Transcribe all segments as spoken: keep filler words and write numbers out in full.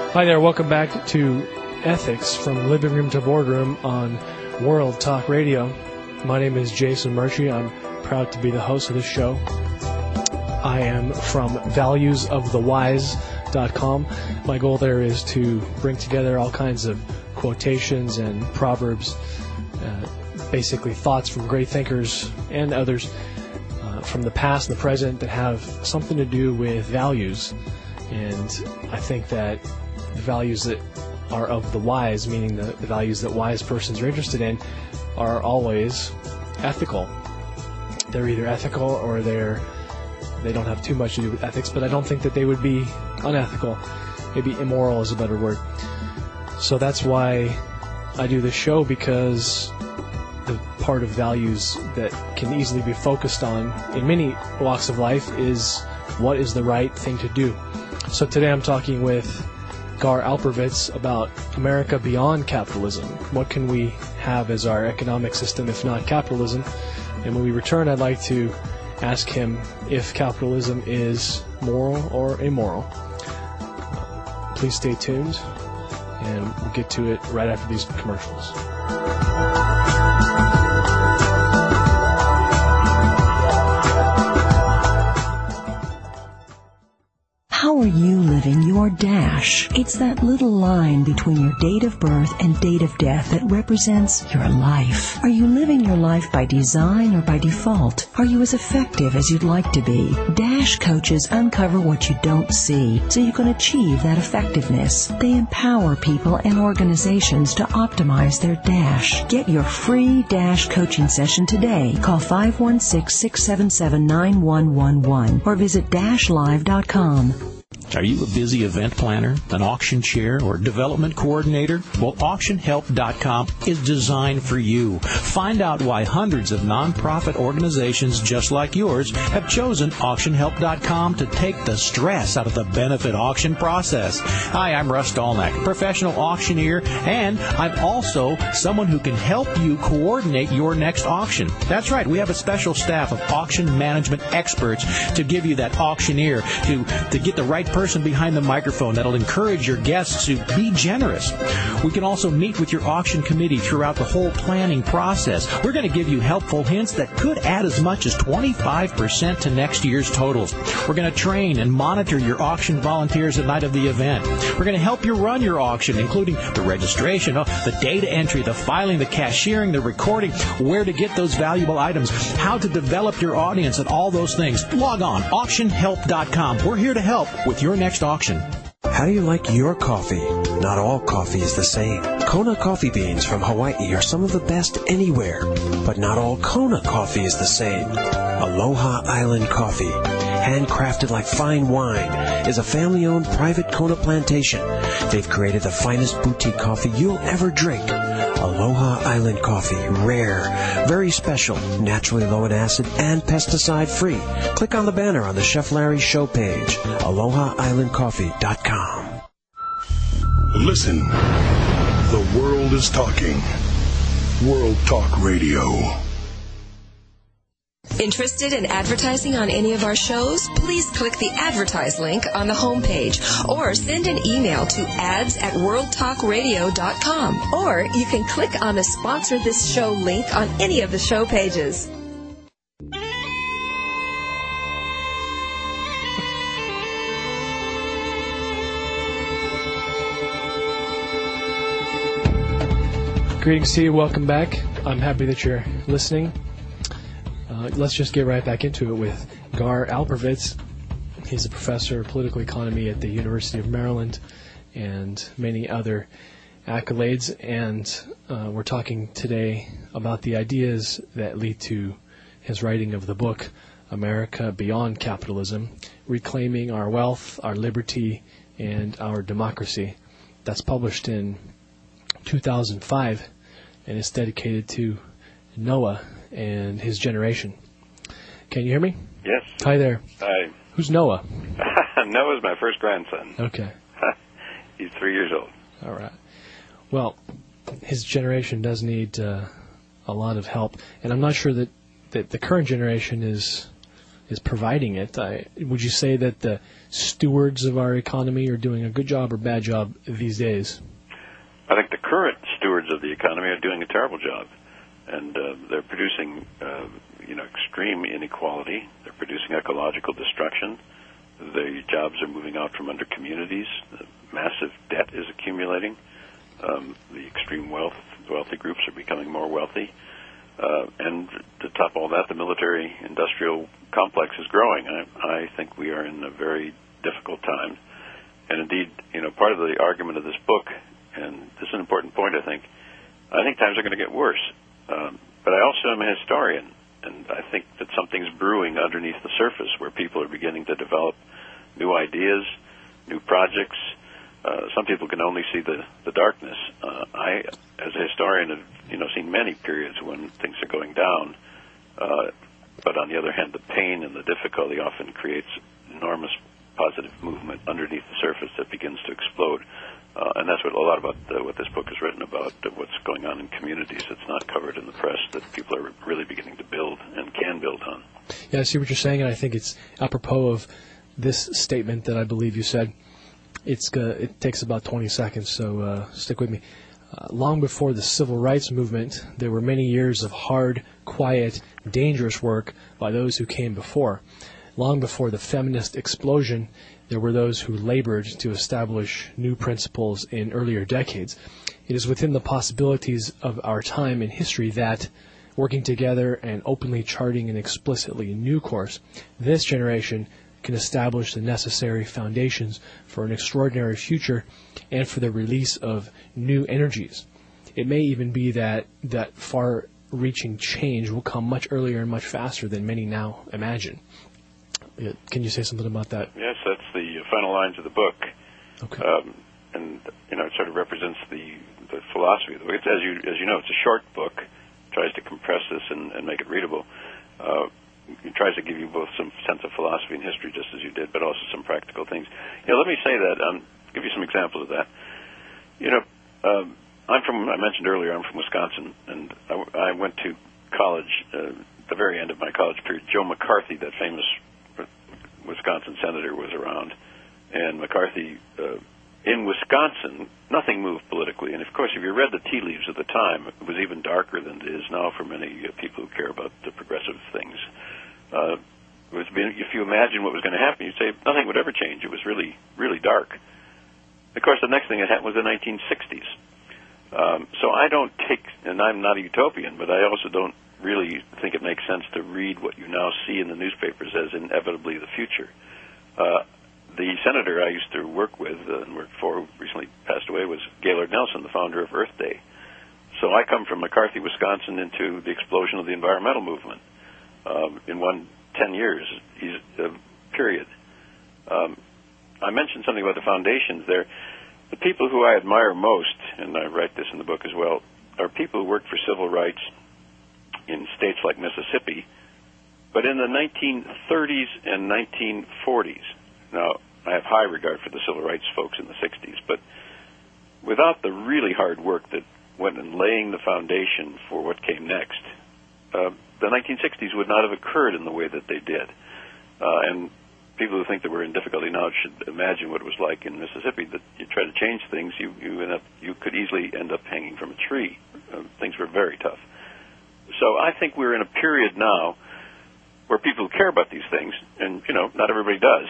Hi there, welcome back to Ethics from Living Room to Boardroom on World Talk Radio. My name is Jason Murchie. I'm proud to be the host of this show. I am from values of the wise dot com. My goal there is to bring together all kinds of quotations and proverbs, uh, basically thoughts from great thinkers and others uh, from the past and the present that have something to do with values. And I think that the values that are of the wise, meaning the, the values that wise persons are interested in, are always ethical. They're either ethical or they're they don't have too much to do with ethics, but I don't think that they would be unethical. Maybe immoral is a better word. So that's why I do this show, because the part of values that can easily be focused on in many walks of life is what is the right thing to do. So today I'm talking with Gar Alperovitz about America beyond capitalism. What can we have as our economic system if not capitalism? And when we return, I'd like to ask him if capitalism is moral or immoral. Please stay tuned, and we'll get to it right after these commercials. How are you living your dash? It's that little line between your date of birth and date of death that represents your life. Are you living your life by design or by default? Are you as effective as you'd like to be? Dash coaches uncover what you don't see so you can achieve that effectiveness. They empower people and organizations to optimize their dash. Get your free dash coaching session today. Call five one six, six seven seven, nine one one one or visit dash live dot com. Are you a busy event planner, an auction chair, or development coordinator? Well, auction help dot com is designed for you. Find out why hundreds of nonprofit organizations just like yours have chosen auction help dot com to take the stress out of the benefit auction process. Hi, I'm Russ Dolnack, professional auctioneer, and I'm also someone who can help you coordinate your next auction. That's right, we have a special staff of auction management experts to give you that auctioneer, to, to get the right person person behind the microphone that'll encourage your guests to be generous. We can also meet with your auction committee throughout the whole planning process. We're going to give you helpful hints that could add as much as twenty-five percent to next year's totals. We're going to train and monitor your auction volunteers the night of the event. We're going to help you run your auction, including the registration, the data entry, the filing, the cashiering, the recording, where to get those valuable items, how to develop your audience, and all those things. Log on, auction help dot com. We're here to help with your next auction. How do you like your coffee? Not all coffee is the same. Kona coffee beans from Hawaii are some of the best anywhere, but not all Kona coffee is the same. Aloha Island Coffee, handcrafted like fine wine, is a family-owned private Kona plantation. They've created the finest boutique coffee you'll ever drink. Aloha Island Coffee, rare, very special, naturally low in acid, and pesticide-free. Click on the banner on the Chef Larry show page, aloha island coffee dot com. Listen, the world is talking. World Talk Radio. Interested in advertising on any of our shows? Please click the advertise link on the homepage or send an email to ads at world talk radio dot com. Or you can click on the sponsor this show link on any of the show pages. Greetings to you. Welcome back. I'm happy that you're listening. Uh, let's just get right back into it with Gar Alperovitz. He's a professor of political economy at the University of Maryland and many other accolades. And uh, we're talking today about the ideas that lead to his writing of the book, America Beyond Capitalism, Reclaiming Our Wealth, Our Liberty, and Our Democracy. That's published in two thousand five, and it's dedicated to Noah and his generation. Can you hear me? Yes. Hi there. Hi. Who's Noah? Noah's my first grandson. Okay. He's three years old. All right. Well, his generation does need uh, a lot of help, and I'm not sure that, that the current generation is is providing it. I, would you say that the stewards of our economy are doing a good job or bad job these days? I think the current stewards of the economy are doing a terrible job, and uh, they're producing, uh, you know, extreme inequality. They're producing ecological destruction. The jobs are moving out from under communities. The massive debt is accumulating. Um, the extreme wealth, wealthy groups are becoming more wealthy. Uh, and to top all that, the military-industrial complex is growing. I, I think we are in a very difficult time. And indeed, you know, part of the argument of this book, and this is an important point, I think, I think times are going to get worse. Um, but I also am a historian, and I think that something's brewing underneath the surface where people are beginning to develop new ideas, new projects. Uh, some people can only see the, the darkness. Uh, I, as a historian, have you know seen many periods when things are going down. Uh, but on the other hand, the pain and the difficulty often creates enormous positive movement underneath the surface that begins to explode. Uh, and that's what a lot about uh, what this book is written about, uh, what's going on in communities that's not covered in the press, that people are really beginning to build and can build on. Yeah, I see what you're saying, and I think it's apropos of this statement that I believe you said. It's uh, it takes about twenty seconds, so uh, stick with me. Uh, long before the civil rights movement, there were many years of hard, quiet, dangerous work by those who came before. Long before the feminist explosion, there were those who labored to establish new principles in earlier decades. It is within the possibilities of our time in history that, working together and openly charting an explicitly new course, this generation can establish the necessary foundations for an extraordinary future and for the release of new energies. It may even be that that far-reaching change will come much earlier and much faster than many now imagine. Can you say something about that? Yes, that's the final lines of the book. Okay. Um, and, you know, it sort of represents the, the philosophy of the book. It's, as you as you know, it's a short book. It tries to compress this and, and make it readable. Uh, it tries to give you both some sense of philosophy and history, just as you did, but also some practical things. You know, let me say that, um, give you some examples of that. You know, um, I'm from, I mentioned earlier, I'm from Wisconsin, and I, I went to college, uh, at the very end of my college period. Joe McCarthy, that famous Wisconsin senator, was around, and McCarthy, uh, in Wisconsin, nothing moved politically. And of course, if you read the tea leaves of the time, it was even darker than it is now for many uh, people who care about the progressive things. Uh, it was, if you imagine what was going to happen, you'd say nothing would ever change. It was really, really dark. Of course, the next thing that happened was the nineteen sixties. Um, so I don't take, and I'm not a utopian, but I also don't really think it makes sense to read what you now see in the newspapers as inevitably the future. Uh, the senator I used to work with uh, and worked for, who recently passed away, was Gaylord Nelson, the founder of Earth Day. So I come from McCarthy, Wisconsin, into the explosion of the environmental movement. Um, in one ten years, he's, uh, period. Um, I mentioned something about the foundations there. The people who I admire most, and I write this in the book as well, are people who worked for civil rights in states like Mississippi, but in the nineteen thirties and nineteen forties. Now, I have high regard for the civil rights folks in the sixties, but without the really hard work that went in laying the foundation for what came next, uh, the nineteen sixties would not have occurred in the way that they did. Uh, and people who think that we're in difficulty now should imagine what it was like in Mississippi, that you try to change things, you, you, end up, you could easily end up hanging from a tree. Uh, things were very tough. So I think we're in a period now where people care about these things, and, you know, not everybody does.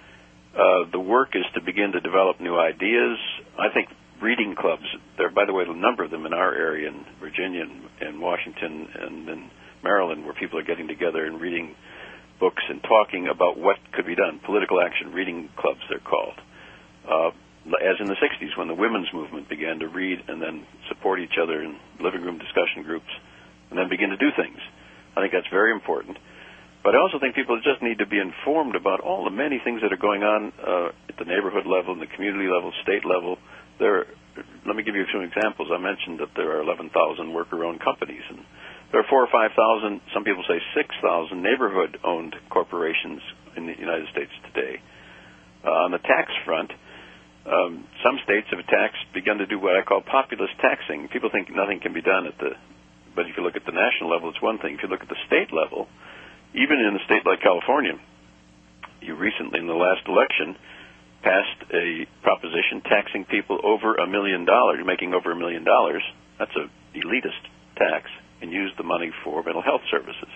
Uh, the work is to begin to develop new ideas. I think reading clubs, there, by the way, a number of them in our area, in Virginia and, and Washington and in Maryland, where people are getting together and reading books and talking about what could be done. Political action reading clubs, they're called. Uh, as in the sixties, when the women's movement began to read and then support each other in living room discussion groups and then begin to do things. I think that's very important. But I also think people just need to be informed about all the many things that are going on uh, at the neighborhood level, the community level, state level. There, let me give you some examples. I mentioned that there are eleven thousand worker-owned companies, and there are four or five thousand, some people say six thousand, neighborhood-owned corporations in the United States today. Uh, on the tax front, um, some states have taxed, begun to do what I call populist taxing. People think nothing can be done at the, but if you look at the national level, it's one thing. If you look at the state level, even in a state like California, you recently, in the last election, passed a proposition taxing people over a million dollars, making over a million dollars. That's a elitist tax, and used the money for mental health services.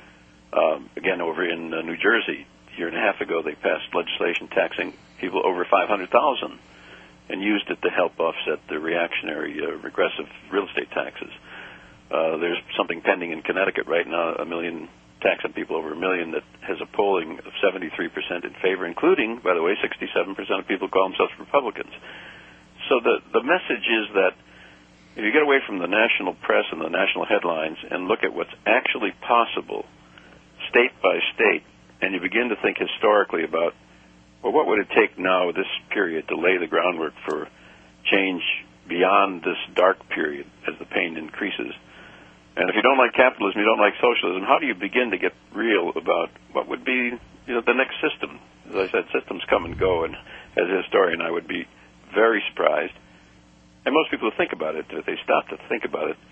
Um, again, over in uh, New Jersey, a year and a half ago, they passed legislation taxing people over five hundred thousand dollars and used it to help offset the reactionary, uh, regressive real estate taxes. Uh, there's something pending in Connecticut right now, a million tax on people over a million, that has a polling of seventy-three percent in favor, including, by the way, sixty-seven percent of people who call themselves Republicans. So the, the message is that if you get away from the national press and the national headlines and look at what's actually possible state by state, and you begin to think historically about, well, what would it take now, this period, to lay the groundwork for change beyond this dark period as the pain increases? And if you don't like capitalism, you don't like socialism, how do you begin to get real about what would be, you know, the next system? As I said, systems come and go, and as a historian, I would be very surprised. And most people who think about it, if they stop to think about it,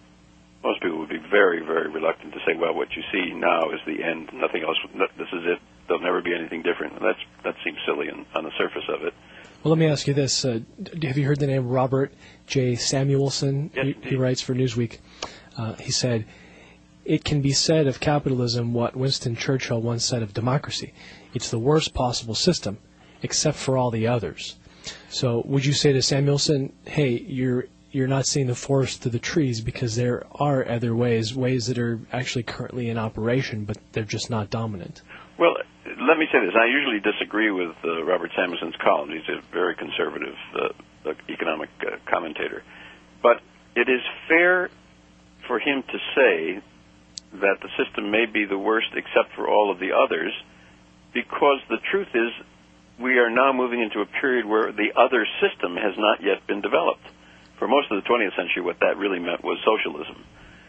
most people would be very, very reluctant to say, well, what you see now is the end, nothing else, this is it, there'll never be anything different. And that's, that seems silly on, on the surface of it. Well, let me ask you this. Uh, have you heard the name Robert J. Samuelson? Yes, he, he writes for Newsweek. Uh, he said, it can be said of capitalism what Winston Churchill once said of democracy. It's the worst possible system, except for all the others. So would you say to Samuelson, hey, you're you're not seeing the forest through the trees because there are other ways, ways that are actually currently in operation, but they're just not dominant? Well, let me say this. I usually disagree with uh, Robert Samuelson's column. He's a very conservative uh, economic uh, commentator. But it is fair for him to say that the system may be the worst except for all of the others, because the truth is we are now moving into a period where the other system has not yet been developed. For most of the twentieth century, what that really meant was socialism.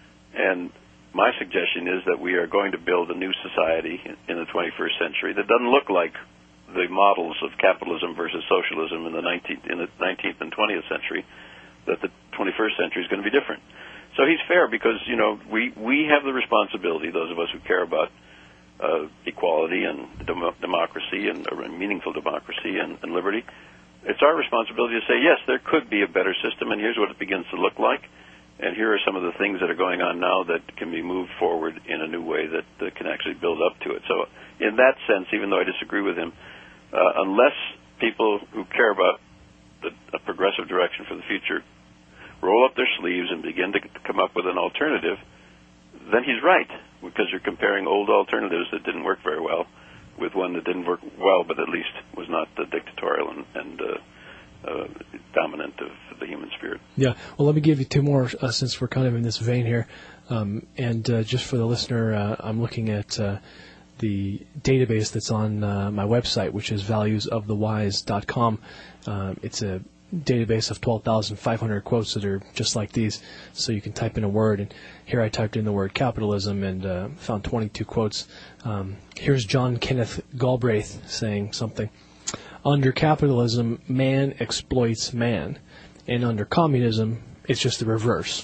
And my suggestion is that we are going to build a new society in the twenty-first century that doesn't look like the models of capitalism versus socialism in the nineteenth, in the nineteenth and twentieth century, that the twenty-first century is going to be different. So he's fair because, you know, we, we have the responsibility, those of us who care about uh, equality and dem- democracy and uh, meaningful democracy and, and liberty. It's our responsibility to say, yes, there could be a better system, and here's what it begins to look like, and here are some of the things that are going on now that can be moved forward in a new way that uh, can actually build up to it. So in that sense, even though I disagree with him, uh, unless people who care about the, a progressive direction for the future roll up their sleeves and begin to come up with an alternative, then he's right, because you're comparing old alternatives that didn't work very well with one that didn't work well, but at least was not uh, dictatorial and, and uh, uh, dominant of the human spirit. Yeah. Well, let me give you two more, uh, since we're kind of in this vein here. Um, and uh, just for the listener, uh, I'm looking at uh, the database that's on uh, my website, which is values of the wise dot com. Uh, it's a database of twelve thousand five hundred quotes that are just like these, so you can type in a word, and here I typed in the word capitalism and uh, found twenty-two quotes. Um, here's John Kenneth Galbraith saying something. Under capitalism, man exploits man, and under communism, it's just the reverse.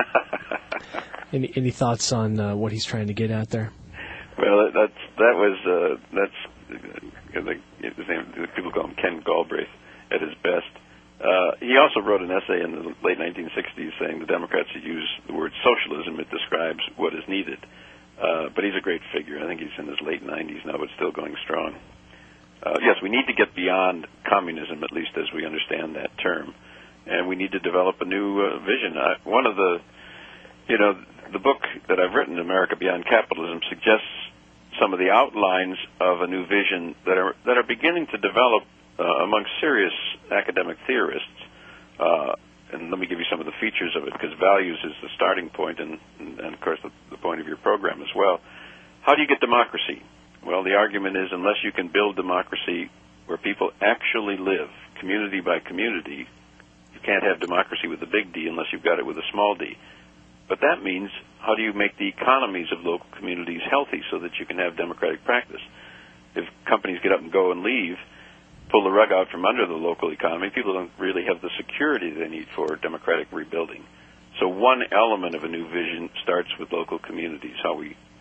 any, any thoughts on uh, what he's trying to get at there? Well, that's that was uh, that's uh, the, his name, people call him Ken Galbraith at his best. Uh, he also wrote an essay in the late nineteen sixties saying the Democrats should use the word socialism. It describes what is needed. Uh, but he's a great figure. I think he's in his late nineties now, but still going strong. Uh, yes, we need to get beyond communism, at least as we understand that term. And we need to develop a new uh, vision. Uh, one of the, you know, the book that I've written, America Beyond Capitalism, suggests some of the outlines of a new vision that are that are beginning to develop Uh, among serious academic theorists. Uh, and let me give you some of the features of it, because values is the starting point and, and, and of course, the, the point of your program as well. How do you get democracy? Well, the argument is unless you can build democracy where people actually live, community by community, you can't have democracy with a big D unless you've got it with a small d. But that means how do you make the economies of local communities healthy so that you can have democratic practice? If companies get up and go and leave, pull the rug out from under the local economy, people don't really have the security they need for democratic rebuilding. So one element of a new vision starts with local communities, how we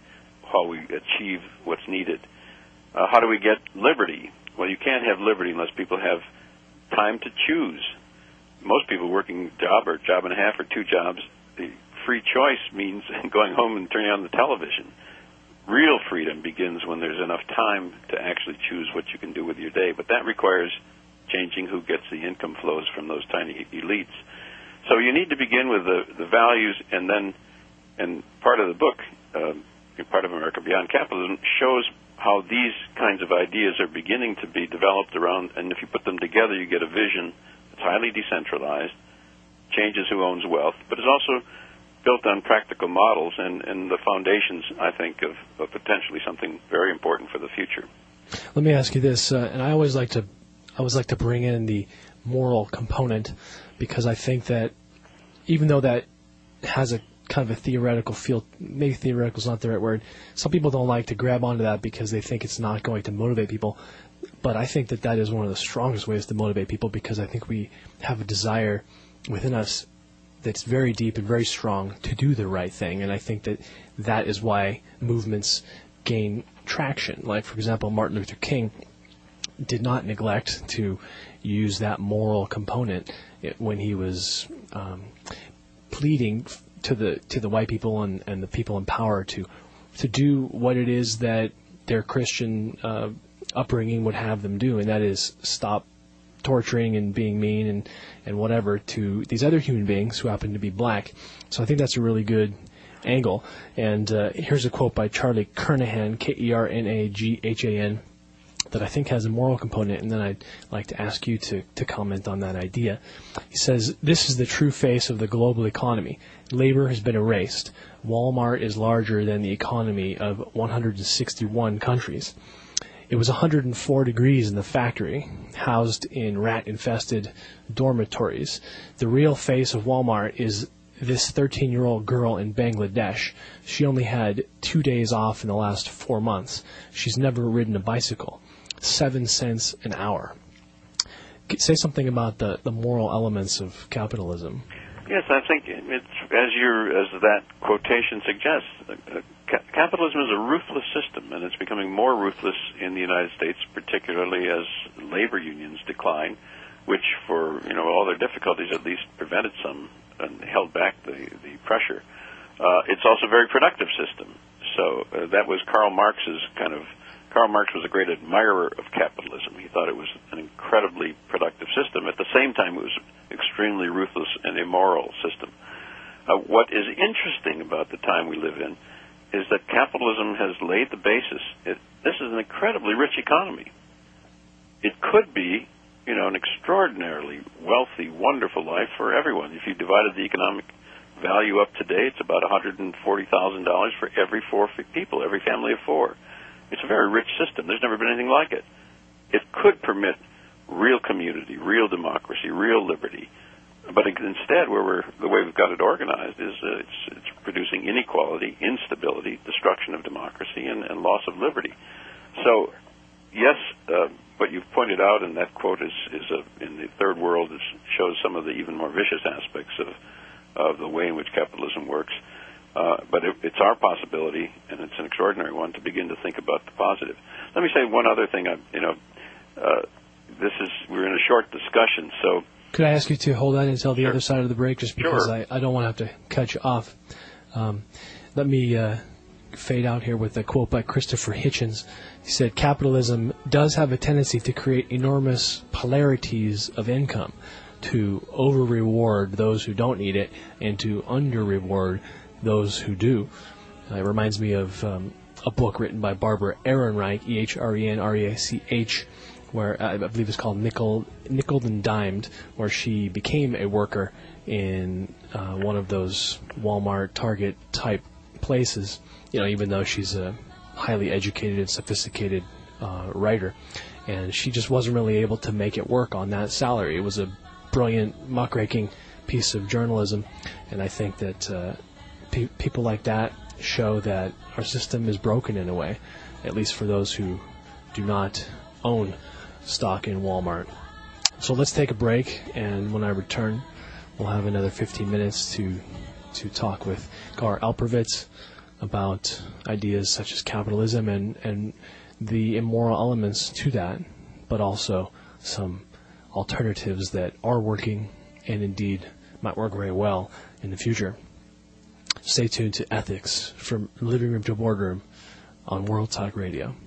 how we achieve what's needed. Uh, how do we get liberty? Well, you can't have liberty unless people have time to choose. Most people working a job or job and a half or two jobs, the free choice means going home and turning on the television. Real freedom begins when there's enough time to actually choose what you can do with your day, but that requires changing who gets the income flows from those tiny elites. So you need to begin with the, the values, and then, and part of the book, uh, part of America Beyond Capitalism, shows how these kinds of ideas are beginning to be developed around, and if you put them together, you get a vision that's highly decentralized, changes who owns wealth, but is also built on practical models and, and the foundations, I think, of, of potentially something very important for the future. Let me ask you this, uh, and I always like to, I always like to bring in the moral component, because I think that even though that has a kind of a theoretical feel, maybe theoretical is not the right word, some people don't like to grab onto that because they think it's not going to motivate people. But I think that that is one of the strongest ways to motivate people, because I think we have a desire within us that's very deep and very strong to do the right thing. And I think that that is why movements gain traction. Like, for example, Martin Luther King did not neglect to use that moral component when he was um, pleading to the to the white people and, and the people in power to to do what it is that their Christian uh, upbringing would have them do, and that is stop torturing and being mean and, and whatever to these other human beings who happen to be black. So I think that's a really good angle. And uh, here's a quote by Charlie Kernahan, K E R N A G H A N, that I think has a moral component, and then I'd like to ask you to, to comment on that idea. He says, "This is the true face of the global economy. Labor has been erased. Walmart is larger than the economy of one hundred sixty-one countries. It was one hundred four degrees in the factory, housed in rat-infested dormitories. The real face of Walmart is this thirteen-year-old girl in Bangladesh. She only had two days off in the last four months. She's never ridden a bicycle. Seven cents an hour." Say something about the, the moral elements of capitalism. Yes, I think it's as your as that quotation suggests. Uh, ca- capitalism is a ruthless system, and it's becoming more ruthless in the United States, particularly as labor unions decline, which, for you know all their difficulties, at least prevented some and held back the the pressure. Uh, it's also a very productive system. So uh, that was Karl Marx's kind of. Karl Marx was a great admirer of capitalism. He thought it was an incredibly productive system. At the same time, it was extremely ruthless and immoral system. Uh, what is interesting about the time we live in is that capitalism has laid the basis. It, this is an incredibly rich economy. It could be, you know, an extraordinarily wealthy, wonderful life for everyone. If you divided the economic value up today, it's about one hundred forty thousand dollars for every four people, every family of four. It's a very rich system. There's never been anything like it. It could permit real community, real democracy, real liberty. But instead, where we're, the way we've got it organized is uh, it's, it's producing inequality, instability, destruction of democracy, and, and loss of liberty. So, yes, uh, what you've pointed out in that quote is, is a, in the third world is, shows some of the even more vicious aspects of, of the way in which capitalism works. Uh, but it, it's our possibility, and it's an extraordinary one, to begin to think about the positive. Let me say one other thing. I, you know, uh, this is we're in a short discussion, so. Could I ask you to hold on until the Sure. other side of the break, just because Sure. I, I don't want to have to cut you off. Um, let me uh, fade out here with a quote by Christopher Hitchens. He said, "Capitalism does have a tendency to create enormous polarities of income, to over-reward those who don't need it and to under-reward those who do." Uh, it reminds me of um, a book written by Barbara Ehrenreich, E H R E N R E I C H, where uh, I believe it's called Nickel, Nickeled and Dimed, where she became a worker in uh, one of those Walmart, Target type places, you know, even though she's a highly educated and sophisticated uh, writer. And she just wasn't really able to make it work on that salary. It was a brilliant, muckraking piece of journalism, and I think that uh, pe- people like that show that our system is broken in a way, at least for those who do not own stock in Walmart. So let's take a break, and when I return, we'll have another fifteen minutes to to talk with Gar Alperovitz about ideas such as capitalism and, and the immoral elements to that, but also some alternatives that are working and indeed might work very well in the future. Stay tuned to Ethics from Living Room to Boardroom on World Talk Radio.